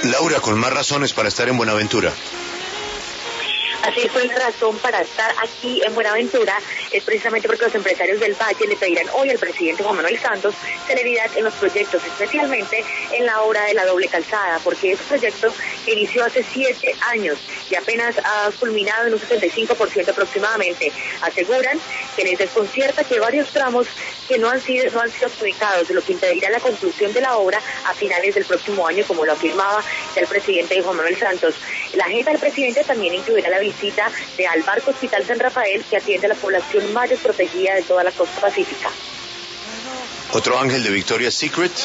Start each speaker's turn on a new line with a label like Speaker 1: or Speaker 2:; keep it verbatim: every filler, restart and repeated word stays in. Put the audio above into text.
Speaker 1: Laura, con más razones para estar en Buenaventura.
Speaker 2: Así fue la razón para estar aquí en Buenaventura, es precisamente porque los empresarios del Valle le pedirán hoy al presidente Juan Manuel Santos celeridad en los proyectos, especialmente en la obra de la doble calzada, porque es un proyecto que inició hace siete años y apenas ha culminado en un setenta y cinco por ciento aproximadamente. Aseguran que les desconcierta que varios tramos que no han sido no han sido adjudicados, lo que impedirá la conclusión de la obra a finales del próximo año, como lo afirmaba ya el presidente Juan Manuel Santos. La agenda del presidente también incluirá la visita de al Barco Hospital San Rafael, que atiende a la población más desprotegida de toda la costa pacífica.
Speaker 1: Otro ángel de Victoria's Secret.